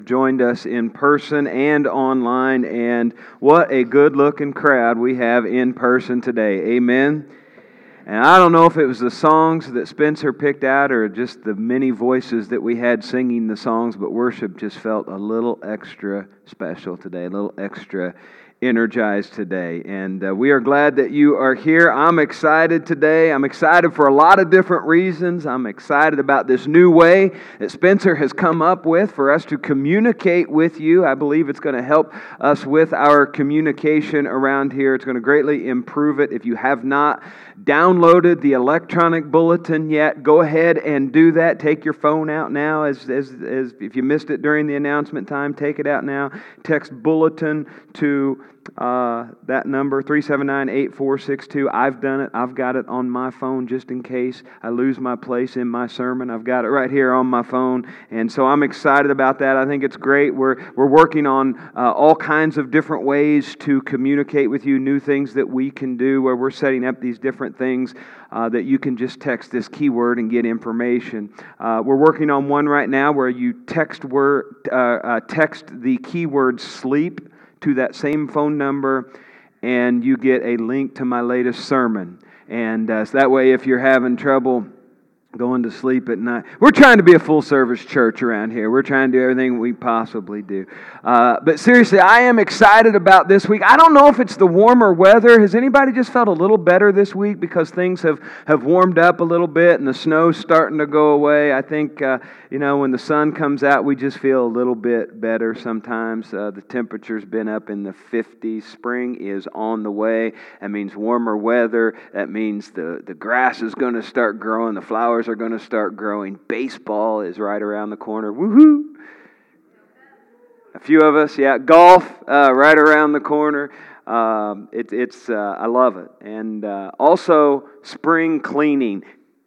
Joined us in person and online, and what a good-looking crowd we have in person today. Amen. And I don't know if it was the songs that Spencer picked out or just the many voices that we had singing the songs, but worship just felt a little extra special today, a little extra energized today. And we are glad that you are here. I'm excited today. I'm excited for a lot of different reasons. I'm excited about this new way that Spencer has come up with for us to communicate with you. I believe it's going to help us with our communication around here. It's going to greatly improve it. If you have not downloaded the electronic bulletin yet, go ahead and do that. Take your phone out now. As if you missed it during the announcement time, take it out now. Text bulletin to that number, 379-8462. I've done it. I've got it on my phone just in case I lose my place in my sermon. I've got it right here on my phone, and so I'm excited about that. I think it's great. We're working on all kinds of different ways to communicate with you, new things that we can do, where we're setting up these different things that you can just text this keyword and get information. We're working on one right now where you text the keyword sleep to that same phone number, and you get a link to my latest sermon. And so that way, if you're having trouble going to sleep at night, we're trying to be a full-service church around here. We're trying to do everything we possibly do. But seriously, I am excited about this week. I don't know if it's the warmer weather. Has anybody just felt a little better this week because things have warmed up a little bit and the snow's starting to go away? I think, when the sun comes out, we just feel a little bit better sometimes. The temperature's been up in the 50s. Spring is on the way. That means warmer weather. That means the grass is going to start growing. The flowers are going to start growing. Baseball is right around the corner. Woohoo! A few of us, yeah. Golf right around the corner. I love it. And also spring cleaning.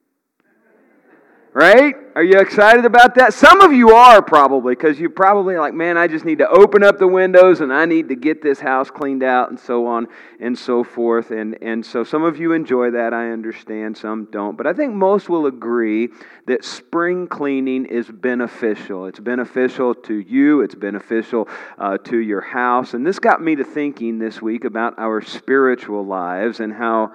Right? Are you excited about that? Some of you are probably, because you're probably like, man, I just need to open up the windows and I need to get this house cleaned out and so on and so forth. And so some of you enjoy that, I understand, some don't. But I think most will agree that spring cleaning is beneficial. It's beneficial to you. It's beneficial to your house. And this got me to thinking this week about our spiritual lives and how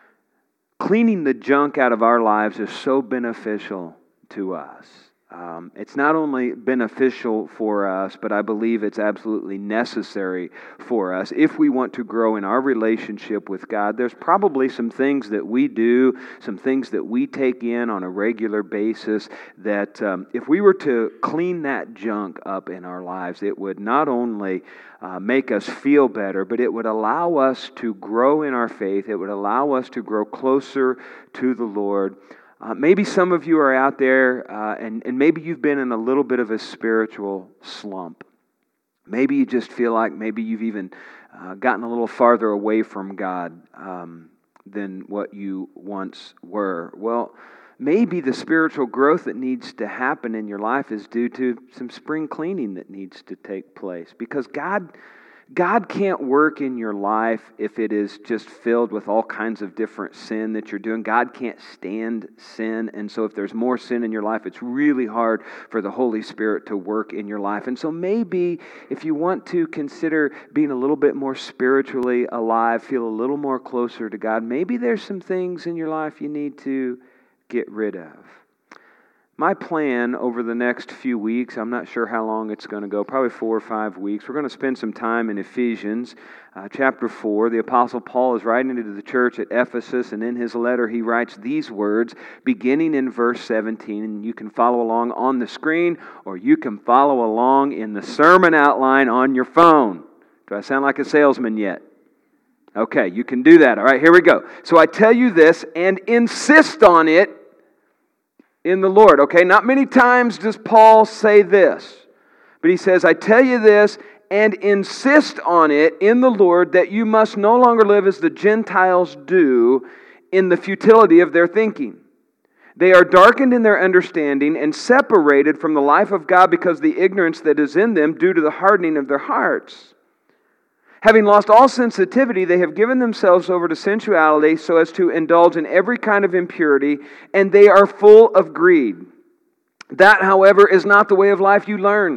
cleaning the junk out of our lives is so beneficial to us. It's not only beneficial for us, but I believe it's absolutely necessary for us. If we want to grow in our relationship with God, there's probably some things that we do, some things that we take in on a regular basis that if we were to clean that junk up in our lives, it would not only make us feel better, but it would allow us to grow in our faith. It would allow us to grow closer to the Lord. Maybe some of you are out there and maybe you've been in a little bit of a spiritual slump. Maybe you just feel like maybe you've even gotten a little farther away from God than what you once were. Well, maybe the spiritual growth that needs to happen in your life is due to some spring cleaning that needs to take place. Because God can't work in your life if it is just filled with all kinds of different sin that you're doing. God can't stand sin. And so if there's more sin in your life, it's really hard for the Holy Spirit to work in your life. And so maybe if you want to consider being a little bit more spiritually alive, feel a little more closer to God, maybe there's some things in your life you need to get rid of. My plan over the next few weeks, I'm not sure how long it's going to go, probably 4 or 5 weeks. We're going to spend some time in Ephesians chapter 4. The Apostle Paul is writing to the church at Ephesus, and in his letter he writes these words, beginning in verse 17. And you can follow along on the screen, or you can follow along in the sermon outline on your phone. Do I sound like a salesman yet? Okay, you can do that. All right, here we go. So I tell you this, and insist on it in the Lord. Okay, not many times does Paul say this, but he says, I tell you this and insist on it in the Lord that you must no longer live as the Gentiles do in the futility of their thinking. They are darkened in their understanding and separated from the life of God because of the ignorance that is in them due to the hardening of their hearts. Having lost all sensitivity, they have given themselves over to sensuality so as to indulge in every kind of impurity, and they are full of greed. That, however, is not the way of life you learned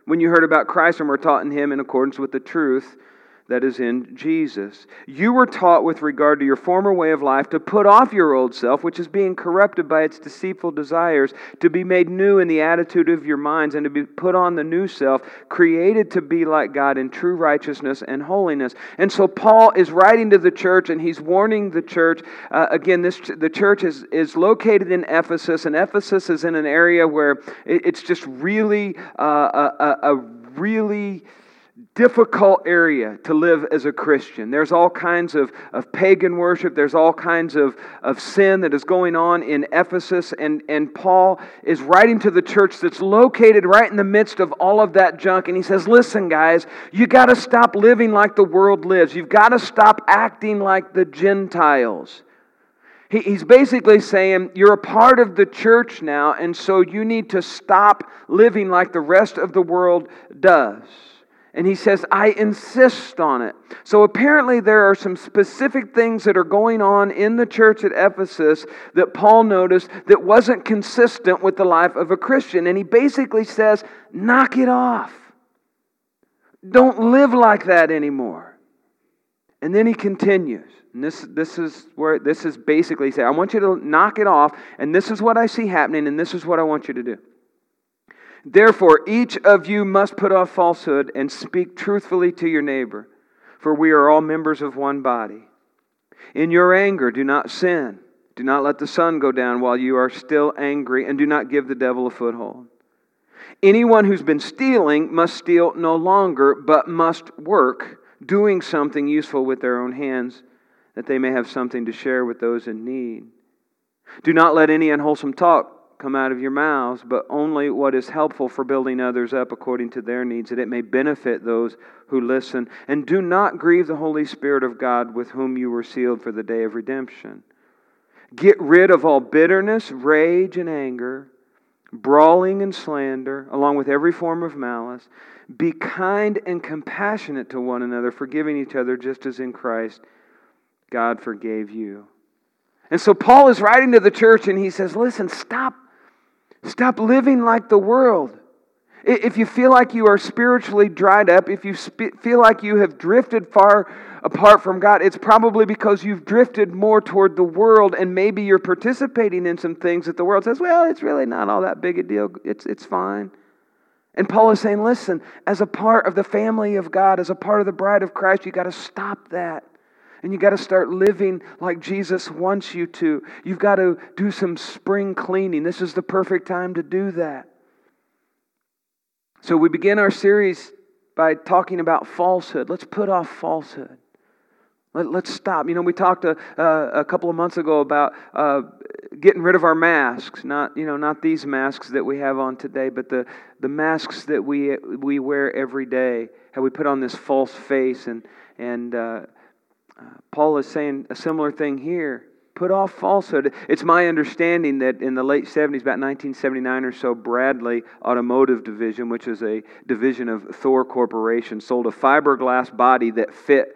when you heard about Christ and were taught in Him in accordance with the truth that is in Jesus. You were taught with regard to your former way of life to put off your old self, which is being corrupted by its deceitful desires, to be made new in the attitude of your minds, and to be put on the new self, created to be like God in true righteousness and holiness. And so Paul is writing to the church, and he's warning the church. The church is located in Ephesus, and Ephesus is in an area where it's just really a really difficult area to live as a Christian. There's all kinds of pagan worship. There's all kinds of sin that is going on in Ephesus. And Paul is writing to the church that's located right in the midst of all of that junk. And he says, listen, guys, you got to stop living like the world lives. You've got to stop acting like the Gentiles. He's basically saying, you're a part of the church now, and so you need to stop living like the rest of the world does. And he says, I insist on it. So apparently there are some specific things that are going on in the church at Ephesus that Paul noticed that wasn't consistent with the life of a Christian. And he basically says, knock it off. Don't live like that anymore. And then he continues. And this is basically saying, I want you to knock it off, and this is what I see happening, and this is what I want you to do. Therefore, each of you must put off falsehood and speak truthfully to your neighbor, for we are all members of one body. In your anger, do not sin. Do not let the sun go down while you are still angry, and do not give the devil a foothold. Anyone who's been stealing must steal no longer, but must work, doing something useful with their own hands, that they may have something to share with those in need. Do not let any unwholesome talk come out of your mouths, but only what is helpful for building others up according to their needs, that it may benefit those who listen. And do not grieve the Holy Spirit of God, with whom you were sealed for the day of redemption. Get rid of all bitterness, rage, and anger, brawling and slander, along with every form of malice. Be kind and compassionate to one another, forgiving each other just as in Christ God forgave you. And so Paul is writing to the church and he says, listen, stop living like the world. If you feel like you are spiritually dried up, if you feel like you have drifted far apart from God, it's probably because you've drifted more toward the world, and maybe you're participating in some things that the world says, well, it's really not all that big a deal. It's fine. And Paul is saying, listen, as a part of the family of God, as a part of the bride of Christ, you got to stop that. And you got to start living like Jesus wants you to. You've got to do some spring cleaning. This is the perfect time to do that. So we begin our series by talking about falsehood. Let's put off falsehood. Let's stop. We talked a couple of months ago about getting rid of our masks. Not these masks that we have on today, but the masks that we wear every day. How we put on this false face, and Paul is saying a similar thing here. Put off falsehood. It's my understanding that in the late 70s, about 1979 or so, Bradley Automotive Division, which is a division of Thor Corporation, sold a fiberglass body that fit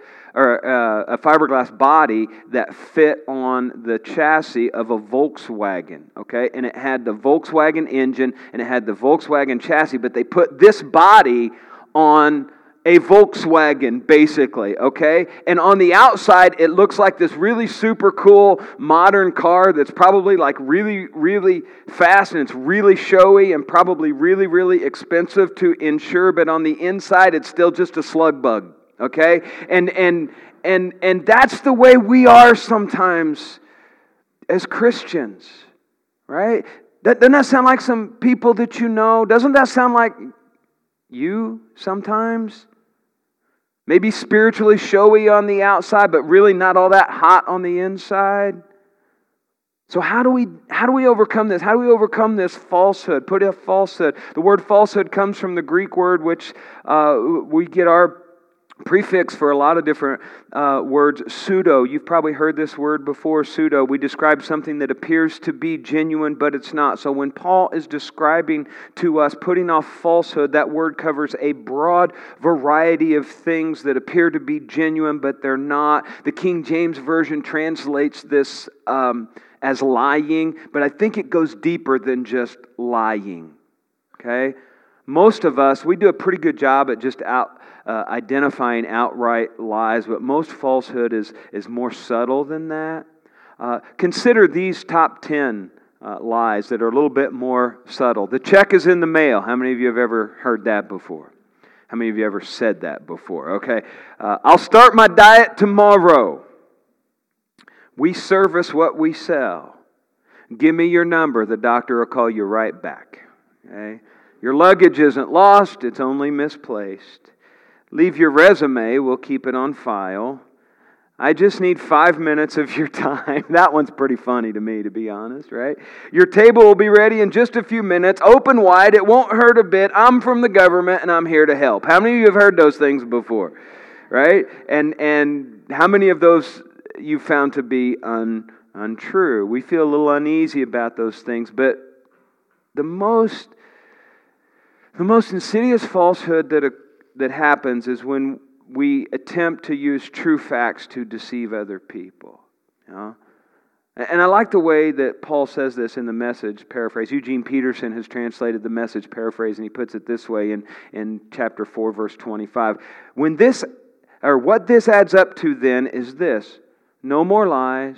on the chassis of a Volkswagen. Okay, and it had the Volkswagen engine and it had the Volkswagen chassis, but they put this body on a Volkswagen, basically, okay? And on the outside, it looks like this really super cool modern car that's probably like really, really fast, and it's really showy and probably really, really expensive to insure, but on the inside, it's still just a slug bug, okay? And that's the way we are sometimes as Christians, right? Doesn't that sound like some people that you know? Doesn't that sound like you sometimes? Maybe spiritually showy on the outside, but really not all that hot on the inside. So how do we overcome this? How do we overcome this falsehood? Put off falsehood. The word falsehood comes from the Greek word, which we get our prefix for a lot of different words, pseudo. You've probably heard this word before, pseudo. We describe something that appears to be genuine, but it's not. So when Paul is describing to us putting off falsehood, that word covers a broad variety of things that appear to be genuine, but they're not. The King James Version translates this as lying, but I think it goes deeper than just lying. Okay? Most of us, we do a pretty good job at just identifying outright lies, but most falsehood is more subtle than that. Consider these top 10 lies that are a little bit more subtle. The check is in the mail. How many of you have ever heard that before? How many of you ever said that before? Okay. I'll start my diet tomorrow. We service what we sell. Give me your number. The doctor will call you right back. Okay. Your luggage isn't lost. It's only misplaced. Leave your resume. We'll keep it on file. I just need 5 minutes of your time. That one's pretty funny to me, to be honest, right? Your table will be ready in just a few minutes. Open wide. It won't hurt a bit. I'm from the government and I'm here to help. How many of you have heard those things before, right? And how many of those you found to be untrue? We feel a little uneasy about those things, but the most insidious falsehood that happens is when we attempt to use true facts to deceive other people. You know? And I like the way that Paul says this in the Message paraphrase. Eugene Peterson has translated the Message paraphrase, and he puts it this way in chapter 4, verse 25. What this adds up to then is this: no more lies,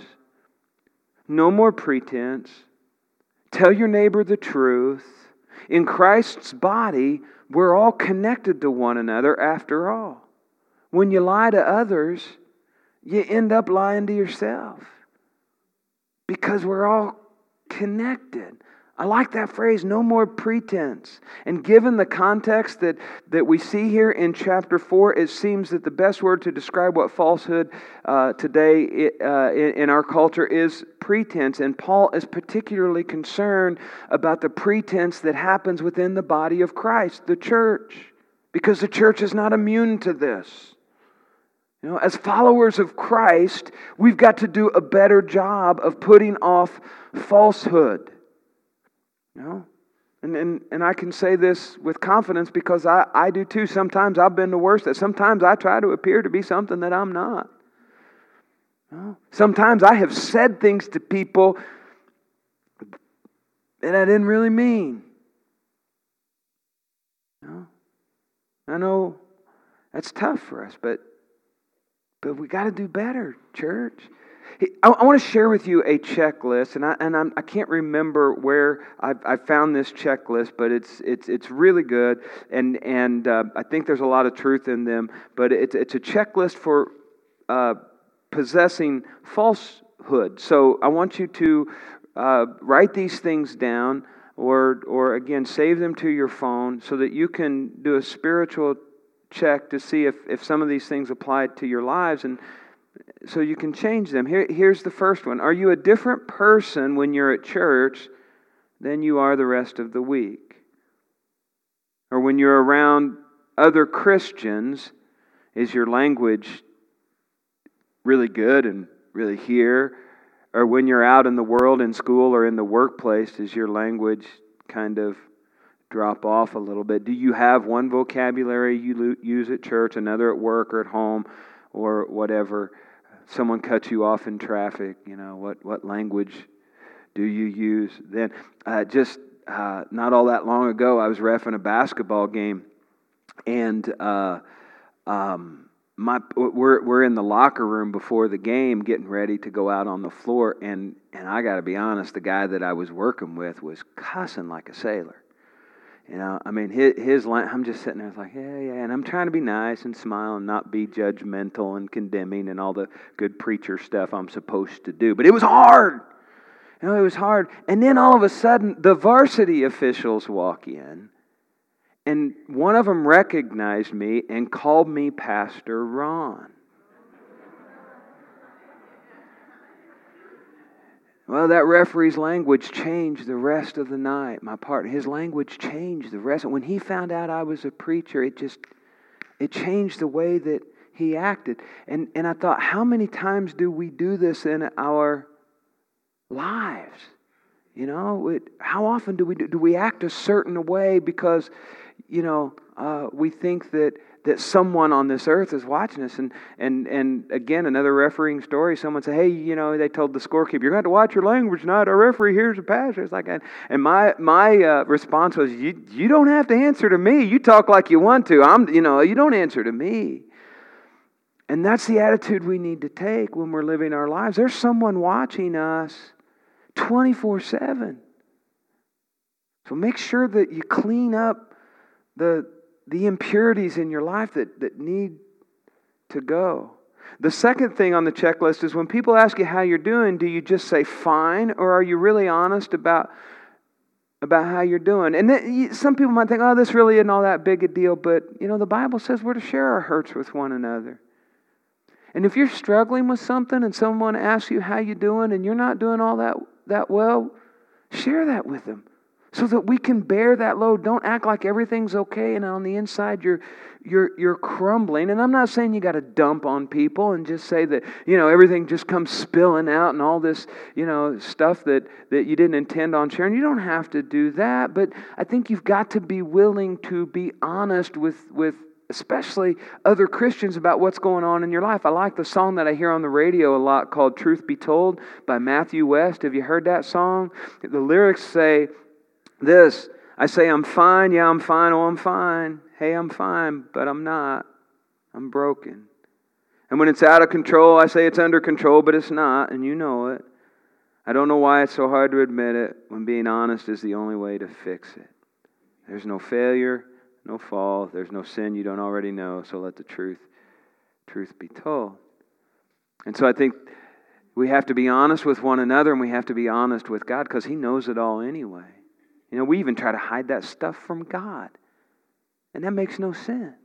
no more pretense. Tell your neighbor the truth. In Christ's body, we're all connected to one another after all. When you lie to others, you end up lying to yourself. Because we're all connected. I like that phrase, no more pretense. And given the context that we see here in chapter 4, it seems that the best word to describe what falsehood today in our culture is pretense. And Paul is particularly concerned about the pretense that happens within the body of Christ, the church. Because the church is not immune to this. You know, as followers of Christ, we've got to do a better job of putting off falsehood. You know? And I can say this with confidence because I do too. Sometimes I've been the worst. Sometimes I try to appear to be something that I'm not. You know? Sometimes I have said things to people that I didn't really mean. You know? I know that's tough for us, but we got to do better, church. I want to share with you a checklist, and I can't remember where I found this checklist, but it's really good, and I think there's a lot of truth in them. But it's a checklist for possessing falsehood. So I want you to write these things down, or again save them to your phone, so that you can do a spiritual check to see if some of these things apply to your lives, and so you can change them. Here's the first one. Are you a different person when you're at church than you are the rest of the week? Or when you're around other Christians, is your language really good and really here? Or when you're out in the world, in school or in the workplace, does your language kind of drop off a little bit? Do you have one vocabulary you use at church, another at work or at home or whatever? Someone cuts you off in traffic, you know, what language do you use then? Not all that long ago, I was reffing a basketball game, and we're in the locker room before the game, getting ready to go out on the floor, and I got to be honest, the guy that I was working with was cussing like a sailor. You know, I mean, his line, I'm just sitting there like, yeah, and I'm trying to be nice and smile and not be judgmental and condemning and all the good preacher stuff I'm supposed to do. But it was hard. You know, it was hard. And then all of a sudden, the varsity officials walk in, and one of them recognized me and called me Pastor Ron. Well, that referee's language changed the rest of the night. My partner, his language changed the rest. When he found out I was a preacher, it changed the way that he acted. And I thought, how many times do we do this in our lives? You know, how often do we act a certain way because, you know, we think that someone on this earth is watching us. And again, another refereeing story, someone said, hey, they told the scorekeeper, you're going to have to watch your language tonight. Our referee here's a pastor. It's like, and my response was, you don't have to answer to me. You talk like you want to. You don't answer to me. And that's the attitude we need to take when we're living our lives. There's someone watching us 24/7. So make sure that you clean up the impurities in your life that need to go. The second thing on the checklist is when people ask you how you're doing, do you just say fine, or are you really honest about how you're doing? And some people might think, oh, this really isn't all that big a deal, but the Bible says we're to share our hurts with one another. And if you're struggling with something and someone asks you how you're doing and you're not doing all that well, share that with them so that we can bear that load. Don't act like everything's okay and on the inside you're crumbling. And I'm not saying you got to dump on people and just say that everything just comes spilling out and all this stuff that you didn't intend on sharing. You don't have to do that, but I think you've got to be willing to be honest with especially other Christians about what's going on in your life. I like the song that I hear on the radio a lot called Truth Be Told by Matthew West. Have you heard that song? The lyrics say this, I say I'm fine, yeah I'm fine, oh I'm fine. Hey, I'm fine, but I'm not. I'm broken. And when it's out of control, I say it's under control, but it's not, and you know it. I don't know why it's so hard to admit it when being honest is the only way to fix it. There's no failure, no fall. There's no sin you don't already know, so let the truth be told. And so I think we have to be honest with one another and we have to be honest with God because He knows it all anyway. We even try to hide that stuff from God. And that makes no sense.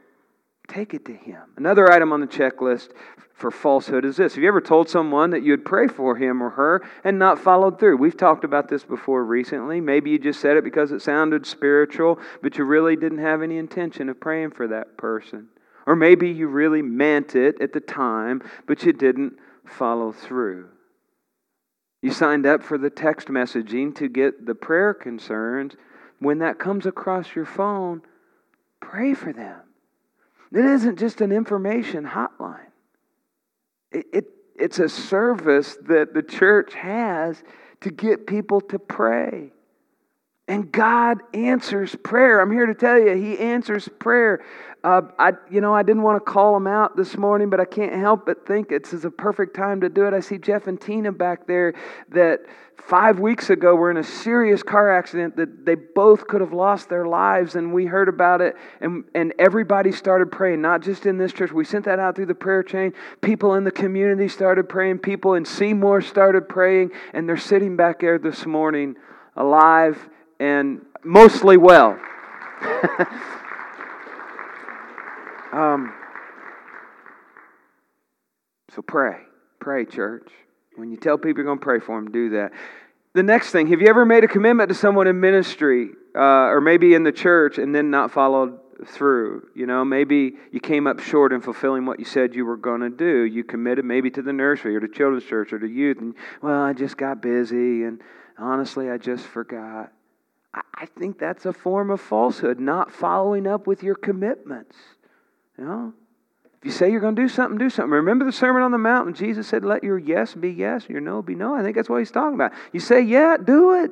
Take it to Him. Another item on the checklist for falsehood is this. Have you ever told someone that you'd pray for him or her and not followed through? We've talked about this before recently. Maybe you just said it because it sounded spiritual, but you really didn't have any intention of praying for that person. Or maybe you really meant it at the time, but you didn't follow through. You signed up for the text messaging to get the prayer concerns. When that comes across your phone, pray for them. It isn't just an information hotline. It's a service that the church has to get people to pray. And God answers prayer. I'm here to tell you, He answers prayer. I didn't want to call them out this morning, but I can't help but think it's a perfect time to do it. I see Jeff and Tina back there that 5 weeks ago were in a serious car accident that they both could have lost their lives, and we heard about it, and everybody started praying, not just in this church. We sent that out through the prayer chain. People in the community started praying. People in Seymour started praying, and they're sitting back there this morning alive and mostly well. So pray, church. When you tell people you're going to pray for them, do that. The next thing, have you ever made a commitment to someone in ministry or maybe in the church and then not followed through? Maybe you came up short in fulfilling what you said you were going to do. You committed maybe to the nursery or to children's church or to youth. And, I just got busy and honestly, I just forgot. I think that's a form of falsehood, not following up with your commitments. If you say you're going to do something, do something. Remember the Sermon on the Mount when Jesus said, let your yes be yes, your no be no? I think that's what He's talking about. You say, yeah, do it.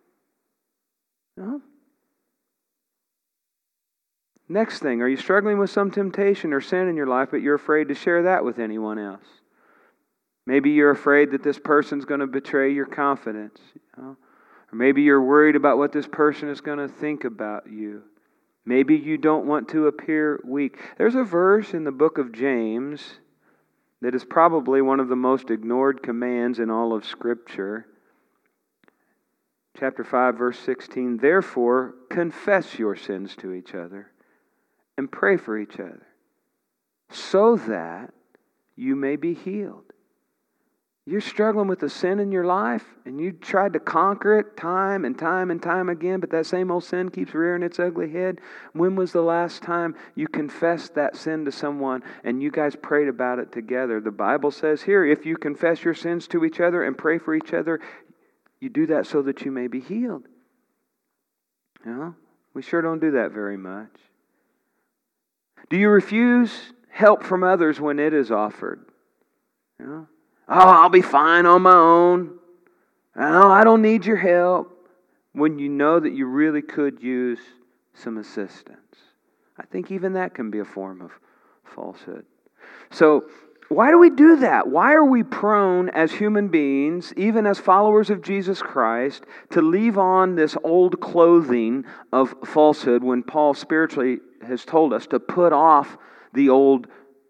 Next thing, are you struggling with some temptation or sin in your life, but you're afraid to share that with anyone else? Maybe you're afraid that this person's going to betray your confidence. Or maybe you're worried about what this person is going to think about you. Maybe you don't want to appear weak. There's a verse in the book of James that is probably one of the most ignored commands in all of Scripture. Chapter 5, verse 16, therefore, confess your sins to each other and pray for each other so that you may be healed. You're struggling with a sin in your life and you tried to conquer it time and time and time again, but that same old sin keeps rearing its ugly head. When was the last time you confessed that sin to someone and you guys prayed about it together? The Bible says here, if you confess your sins to each other and pray for each other, you do that so that you may be healed. We sure don't do that very much. Do you refuse help from others when it is offered? You know? Oh, I'll be fine on my own. Oh, I don't need your help. When you know that you really could use some assistance. I think even that can be a form of falsehood. So, why do we do that? Why are we prone as human beings, even as followers of Jesus Christ, to leave on this old clothing of falsehood when Paul spiritually has told us to put off the old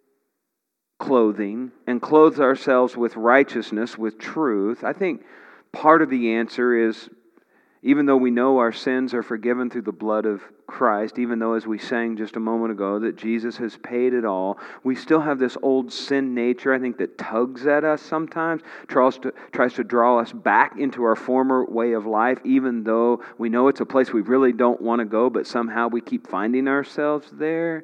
clothing and clothe ourselves with righteousness, with truth? I think part of the answer is, even though we know our sins are forgiven through the blood of Christ, even though, as we sang just a moment ago, that Jesus has paid it all, we still have this old sin nature, I think, that tugs at us sometimes, tries to draw us back into our former way of life, even though we know it's a place we really don't want to go, but somehow we keep finding ourselves there.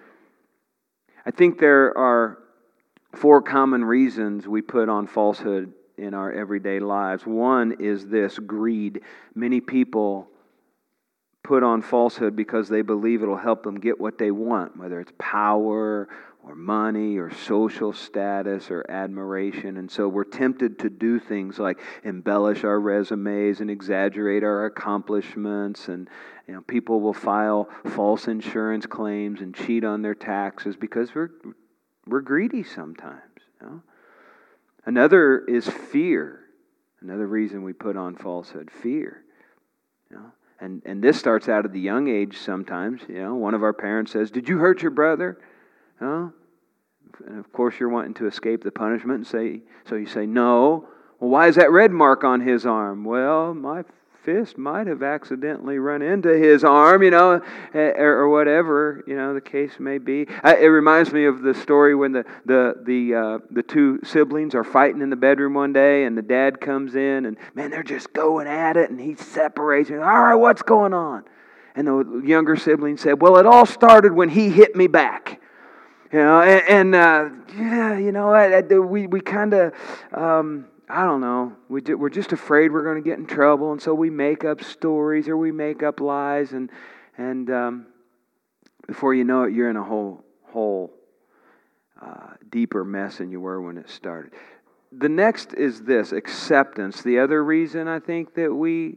I think there are 4 common reasons we put on falsehood in our everyday lives. One is this: greed. Many people put on falsehood because they believe it'll help them get what they want, whether it's power or money or social status or admiration. And so we're tempted to do things like embellish our resumes and exaggerate our accomplishments. And people will file false insurance claims and cheat on their taxes because we're greedy sometimes. Another is fear. Another reason we put on falsehood: fear. And this starts out at the young age sometimes. One of our parents says, "Did you hurt your brother?" And of course you're wanting to escape the punishment, and so you say, "No." "Well, why is that red mark on his arm?" "Well, my fist might have accidentally run into his arm," or whatever, the case may be. It reminds me of the story when the 2 siblings are fighting in the bedroom one day, and the dad comes in, and man, they're just going at it, and he separates. All right, what's going on? And the younger sibling said, "Well, it all started when he hit me back." We kind of. I don't know. We're just afraid we're going to get in trouble, and so we make up stories or we make up lies, and before you know it, you're in a whole deeper mess than you were when it started. The next is this: acceptance. The other reason I think that we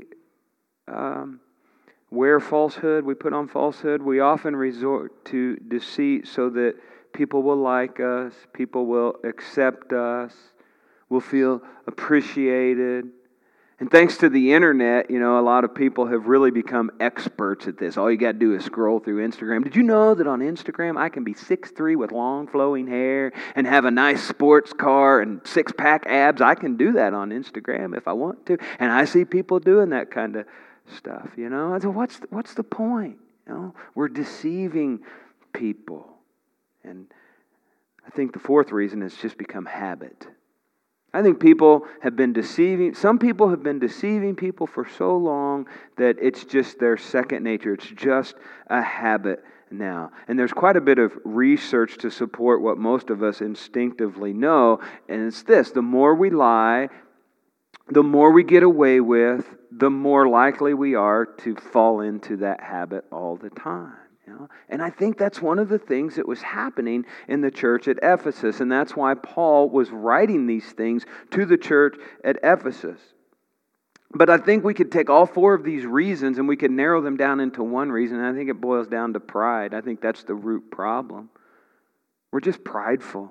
wear falsehood, we put on falsehood, we often resort to deceit so that people will like us, people will accept us, will feel appreciated. And thanks to the internet, a lot of people have really become experts at this. All you got to do is scroll through Instagram. Did you know that on Instagram I can be 6'3" with long flowing hair and have a nice sports car and 6-pack abs? I can do that on Instagram if I want to. And I see people doing that kind of stuff, So what's the point? We're deceiving people. And I think the 4th reason is just become habit. I think some people have been deceiving people for so long that it's just their second nature. It's just a habit now. And there's quite a bit of research to support what most of us instinctively know, and it's this: the more we lie, the more we get away with, the more likely we are to fall into that habit all the time. And I think that's one of the things that was happening in the church at Ephesus. And that's why Paul was writing these things to the church at Ephesus. But I think we could take all 4 of these reasons and we could narrow them down into one reason. And I think it boils down to pride. I think that's the root problem. We're just prideful.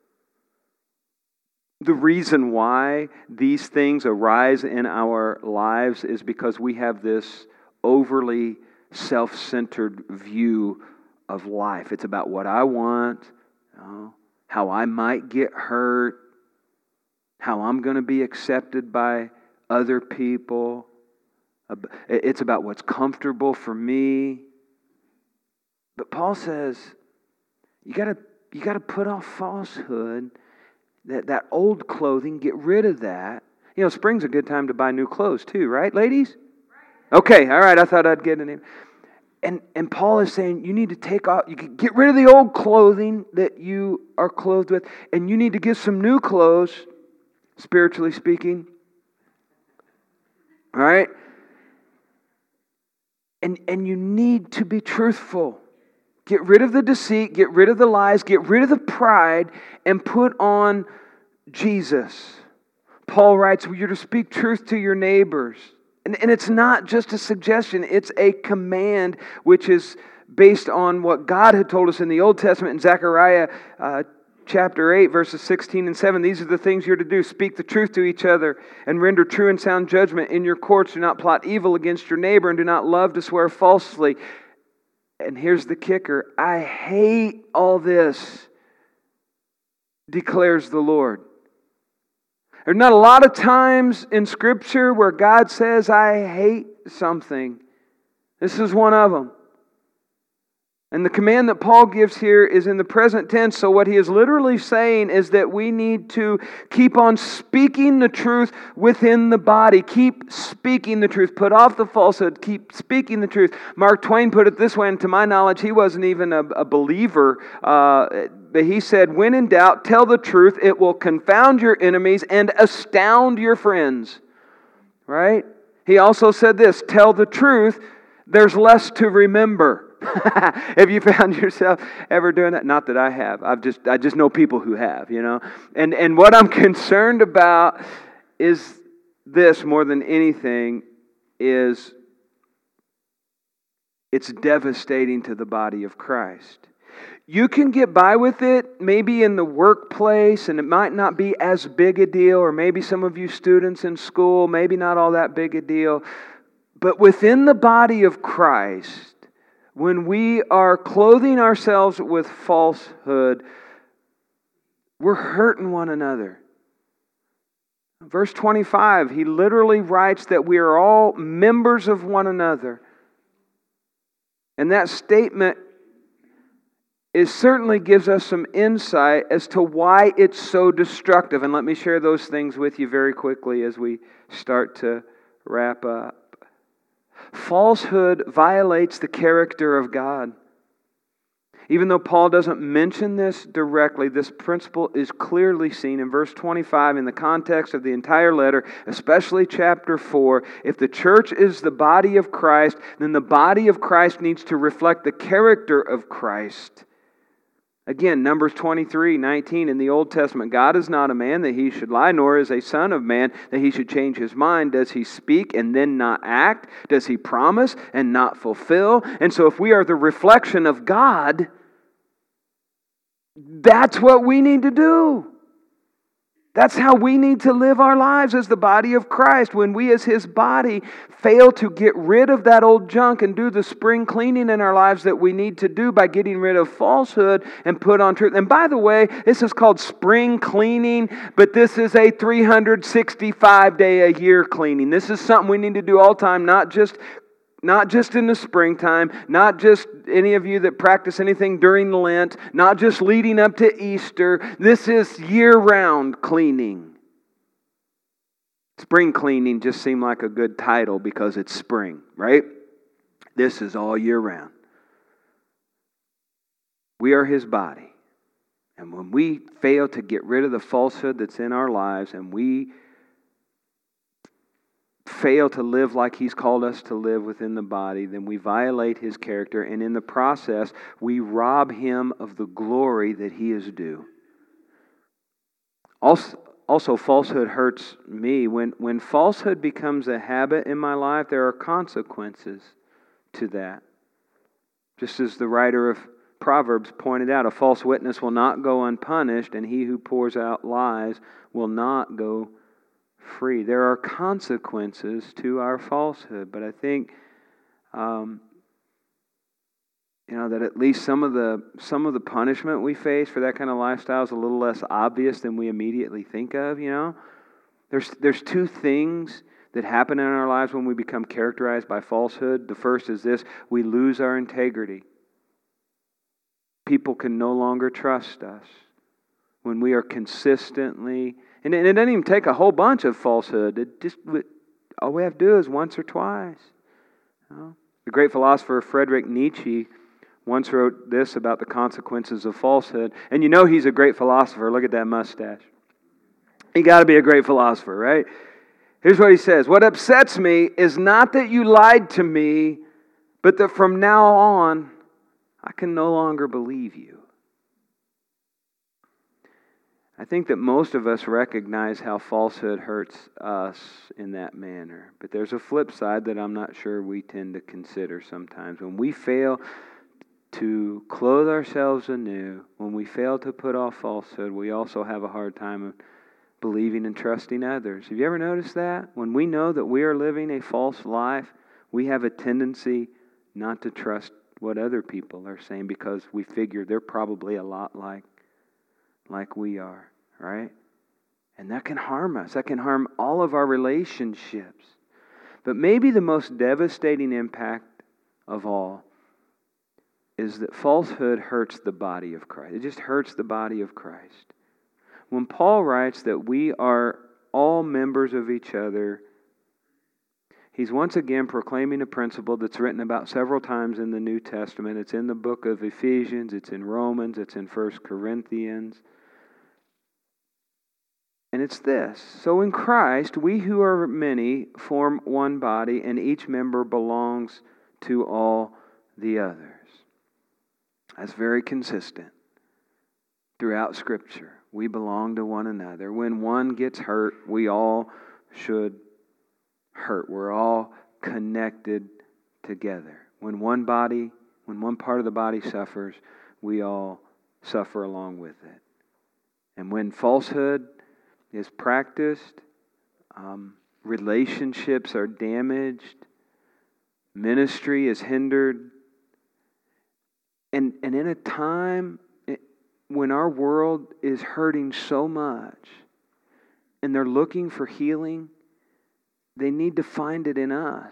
The reason why these things arise in our lives is because we have this overly self-centered view of life. It's about what I want, how I might get hurt, how I'm going to be accepted by other people. It's about what's comfortable for me. But Paul says, you got to put off falsehood, that old clothing, get rid of that. Spring's a good time to buy new clothes too, right, ladies? Okay, all right, I thought I'd get a name. And Paul is saying you need to take off, you can get rid of the old clothing that you are clothed with, and you need to get some new clothes, spiritually speaking. All right? And you need to be truthful. Get rid of the deceit, get rid of the lies, get rid of the pride, and put on Jesus. Paul writes, you're to speak truth to your neighbors. And it's not just a suggestion, it's a command which is based on what God had told us in the Old Testament in Zechariah chapter 8, verses 16 and 7. These are the things you're to do. Speak the truth to each other and render true and sound judgment in your courts. Do not plot evil against your neighbor and do not love to swear falsely. And here's the kicker. I hate all this, declares the Lord. There's not a lot of times in Scripture where God says, I hate something. This is one of them. And the command that Paul gives here is in the present tense. So what he is literally saying is that we need to keep on speaking the truth within the body. Keep speaking the truth. Put off the falsehood. Keep speaking the truth. Mark Twain put it this way, and to my knowledge, he wasn't even a believer. But he said, when in doubt, tell the truth. It will confound your enemies and astound your friends. Right? He also said this, tell the truth. There's less to remember. Have you found yourself ever doing that? Not that I have. I just know people who have, you know. And what I'm concerned about is this more than anything is it's devastating to the body of Christ. You can get by with it maybe in the workplace and it might not be as big a deal, or maybe some of you students in school, maybe not all that big a deal. But within the body of Christ, when we are clothing ourselves with falsehood, we're hurting one another. Verse 25, he literally writes that we are all members of one another. And that statement certainly gives us some insight as to why it's so destructive. And let me share those things with you very quickly as we start to wrap up. Falsehood violates the character of God. Even though Paul doesn't mention this directly, this principle is clearly seen in verse 25 in the context of the entire letter, especially chapter 4. If the church is the body of Christ, then the body of Christ needs to reflect the character of Christ. Again, Numbers 23:19 in the Old Testament, God is not a man that he should lie, nor is a son of man that he should change his mind. Does he speak and then not act? Does he promise and not fulfill? And so if we are the reflection of God, that's what we need to do. That's how we need to live our lives as the body of Christ. When we as His body fail to get rid of that old junk and do the spring cleaning in our lives that we need to do by getting rid of falsehood and put on truth. And by the way, this is called spring cleaning, but this is a 365-day-a-year cleaning. This is something we need to do all the time, not just in the springtime, not just any of you that practice anything during Lent, not just leading up to Easter. This is year-round cleaning. Spring cleaning just seemed like a good title because it's spring, right? This is all year round. We are His body. And when we fail to get rid of the falsehood that's in our lives and we fail to live like He's called us to live within the body, then we violate His character, and in the process, we rob Him of the glory that He is due. Also, falsehood hurts me. When falsehood becomes a habit in my life, there are consequences to that. Just as the writer of Proverbs pointed out, a false witness will not go unpunished, and he who pours out lies will not go free. There are consequences to our falsehood, but I think that at least some of the punishment we face for that kind of lifestyle is a little less obvious than we immediately think of. There's two things that happen in our lives when we become characterized by falsehood. The first is this: we lose our integrity. People can no longer trust us when we are consistently. And it doesn't even take a whole bunch of falsehood. All we have to do is once or twice. The great philosopher Friedrich Nietzsche once wrote this about the consequences of falsehood. And you know he's a great philosopher. Look at that mustache. You got to be a great philosopher, right? Here's what he says. What upsets me is not that you lied to me, but that from now on, I can no longer believe you. I think that most of us recognize how falsehood hurts us in that manner. But there's a flip side that I'm not sure we tend to consider sometimes. When we fail to clothe ourselves anew, when we fail to put off falsehood, we also have a hard time of believing and trusting others. Have you ever noticed that? When we know that we are living a false life, we have a tendency not to trust what other people are saying because we figure they're probably a lot like we are, right? And that can harm us. That can harm all of our relationships. But maybe the most devastating impact of all is that falsehood hurts the body of Christ. It just hurts the body of Christ. When Paul writes that we are all members of each other, he's once again proclaiming a principle that's written about several times in the New Testament. It's in the book of Ephesians, it's in Romans, it's in 1 Corinthians. And it's this: so in Christ, we who are many form one body, and each member belongs to all the others. That's very consistent throughout Scripture. We belong to one another. When one gets hurt, we all should hurt. We're all connected together. When one part of the body suffers, we all suffer along with it. And when falsehood is practiced, relationships are damaged, ministry is hindered, and in a time when our world is hurting so much and they're looking for healing, they need to find it in us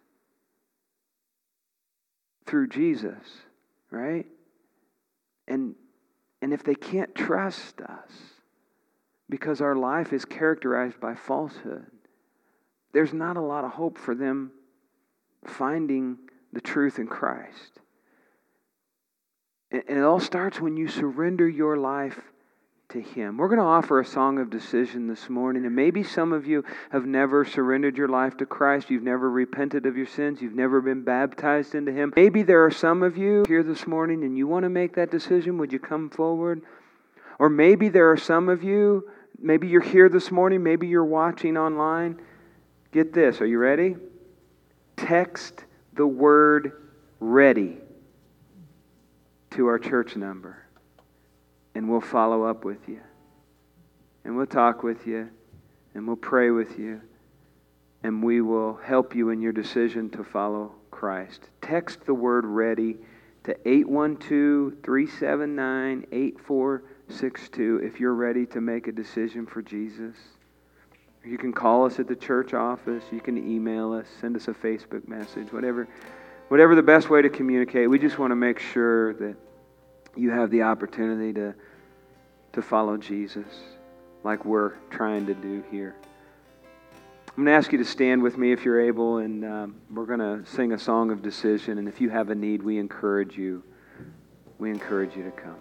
through Jesus, right? And if they can't trust us because our life is characterized by falsehood, there's not a lot of hope for them finding the truth in Christ. And it all starts when you surrender your life to Him. We're going to offer a song of decision this morning. And maybe some of you have never surrendered your life to Christ. You've never repented of your sins. You've never been baptized into Him. Maybe there are some of you here this morning and you want to make that decision. Would you come forward? Or maybe there are some of you, maybe you're here this morning, maybe you're watching online. Get this, are you ready? Text the word READY to our church number, and we'll follow up with you, and we'll talk with you, and we'll pray with you, and we will help you in your decision to follow Christ. Text the word READY to 812-379-8462 if you're ready to make a decision for Jesus. You can call us at the church office, you can email us, send us a Facebook message, whatever the best way to communicate. We just want to make sure that you have the opportunity to follow Jesus like we're trying to do here. I'm going to ask you to stand with me if you're able, and we're going to sing a song of decision. And if you have a need, we encourage you to come.